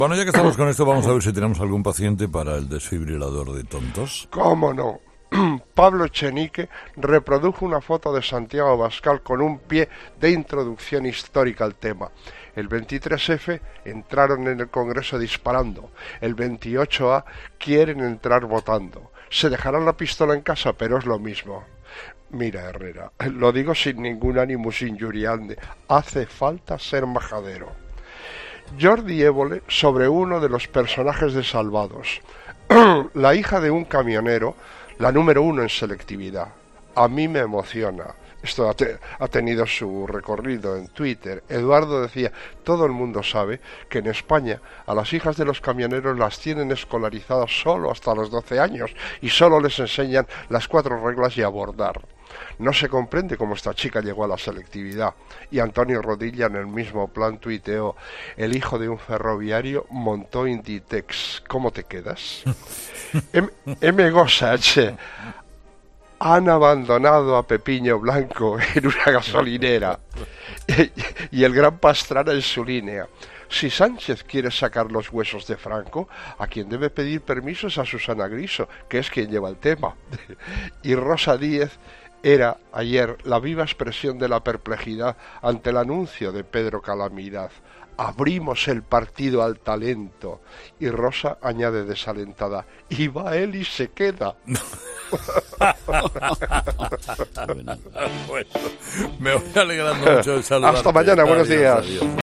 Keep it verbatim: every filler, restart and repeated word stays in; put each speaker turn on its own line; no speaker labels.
Bueno, ya que estamos con esto, vamos a ver si tenemos algún paciente para el desfibrilador de tontos.
¿Cómo no? Pablo Echenique reprodujo una foto de Santiago Abascal con un pie de introducción histórica al tema. El veintitrés efe entraron en el Congreso disparando. El veintiocho a quieren entrar votando. Se dejarán la pistola en casa, pero es lo mismo. Mira, Herrera, lo digo sin ningún ánimos injuriande. Hace falta ser majadero. Jordi Évole sobre uno de los personajes de Salvados. La hija de un camionero, la número uno en selectividad. A mí me emociona. Esto ha, te, ha tenido su recorrido en Twitter. Eduardo decía, todo el mundo sabe que en España a las hijas de los camioneros las tienen escolarizadas solo hasta los doce años y solo les enseñan las cuatro reglas y abordar. No se comprende cómo esta chica llegó a la selectividad. Y Antonio Rodilla en el mismo plan tuiteó, el hijo de un ferroviario montó Inditex. ¿Cómo te quedas? M. M. Gosach. Han abandonado a Pepiño Blanco en una gasolinera y el gran Pastrana en su línea. Si Sánchez quiere sacar los huesos de Franco, a quien debe pedir permiso es a Susana Griso, que es quien lleva el tema. Y Rosa Díez era ayer la viva expresión de la perplejidad ante el anuncio de Pedro Calamidad. Abrimos el partido al talento. Y Rosa añade desalentada, y va él y se queda.
Bueno, me voy alegrando mucho de saludarte.
Hasta mañana, buenos días.
Adiós.